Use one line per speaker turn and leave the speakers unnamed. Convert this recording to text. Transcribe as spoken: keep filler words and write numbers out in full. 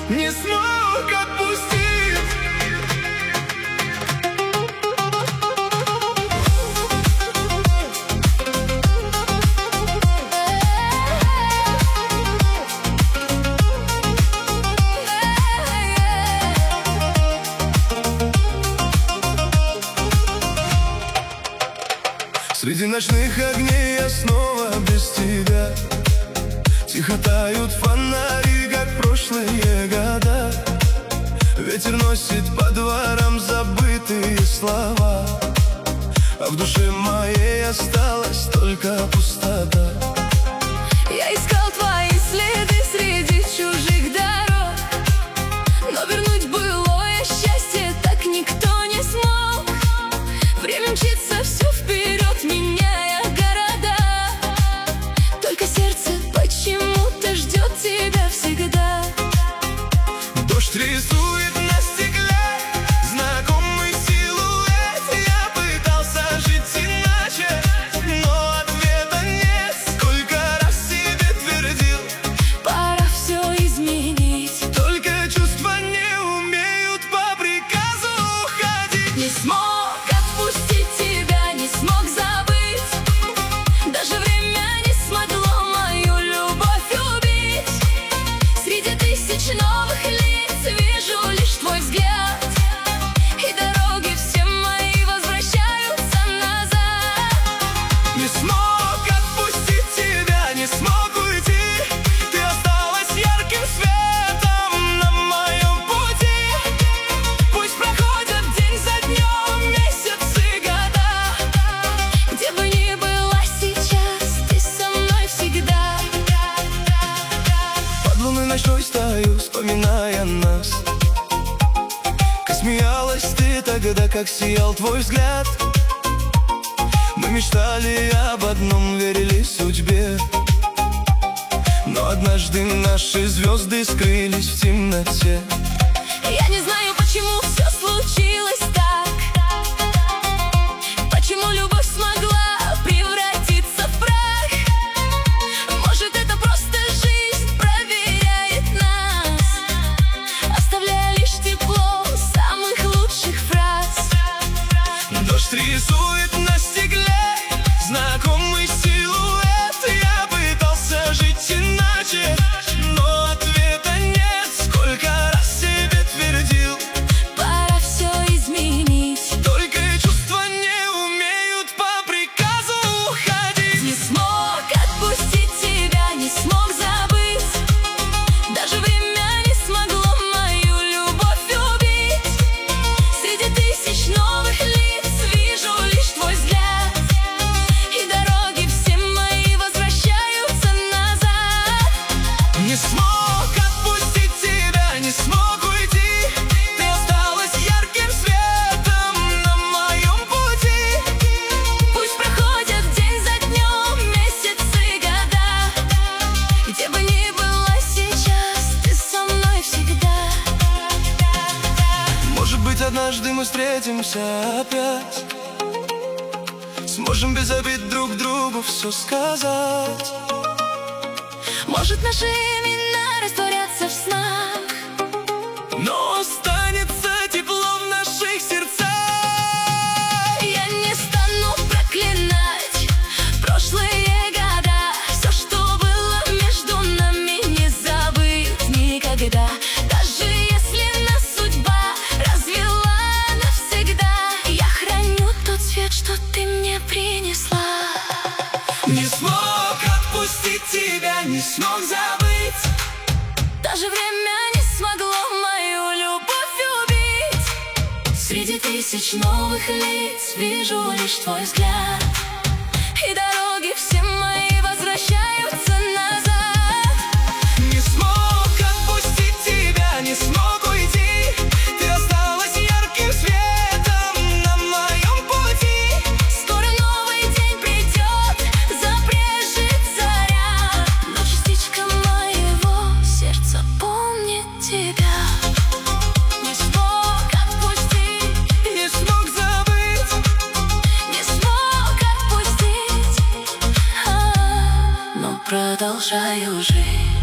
не смог отпустить. Среди ночных огней я снова без тебя. Тихо тают фонари, как прошлые года. Ветер носит по дворам забытые слова, а в душе моей осталась только пустота.
Я искал твои следы среди чужих дорог, но вернуть былое счастье так никто не смог. Время мчится все вперед, меняя города, только сердце почему-то ждет тебя всегда.
Дождь рисует на стекле знакомый силуэт. Я пытался жить иначе, но ответа нет. Сколько раз себе твердил,
пора все изменить,
только чувства не умеют по приказу уходить.
не смог отпустить тебя, не смог забыть. Даже время не смогло мою любовь убить. Среди тысяч новых лиц вижу лишь твой взгляд, и дороги все мои возвращаются назад.
Не смог отпустить тебя, не смог уйти. Ты осталась ярким светом на моем пути. Пусть проходят день за днем, месяцы, года.
Где бы ни была сейчас, ты со мной всегда.
Под луной ночной стою, вспоминая нас. Как смеялась ты тогда, как сиял твой взгляд. Мы мечтали об одном, верили судьбе, но однажды наши звезды скрылись в темноте.
Я не знаю, почему все случилось так, почему любовь смогла превратиться в прах. Может, это просто жизнь проверяет нас, оставляя лишь тепло самых лучших фраз.
Дождь рисует на стекле знакомый силуэт. Я пытался жить иначе, но ответа нет. Сколько раз себе твердил,
Пора все изменить,
только чувства не умеют по приказу уходить.
не смог отпустить тебя, не смог забыть. Даже время не смогло мою любовь убить. Среди тысяч новых лиц вижу лишь твой взгляд, и дороги все мои возвращаются назад.
Не смог отпустить тебя, не смог уйти. Ты осталась ярким светом на моем пути.
Пусть проходят день за днем, месяцы, года. Где бы ни была сейчас, ты со мной всегда.
Может быть, однажды мы встретимся опять, сможем без обид друг другу все сказать.
Может, наши имена растворятся в снах,
Но останется тепло в наших сердцах.
я не стану проклинать прошлые года. Все, что было между нами, не забыть никогда. Даже если нас судьба развела навсегда, я храню тот свет, что ты мне принесла.
Не смог отпустить тебя, не смог забыть.
Даже время не смогло мою любовь убить. Среди тысяч новых лиц вижу лишь твой взгляд, и дороги все мои возвращаются назад.
Не смог отпустить тебя, не смог уйти. Ты осталась ярким светом на моем пути.
Скоро новый день придет, запрежет заря, но частичка моего сердца помнит тебя. Не смог отпустить,
Не смог забыть.
не смог отпустить, а, но продолжаю жить.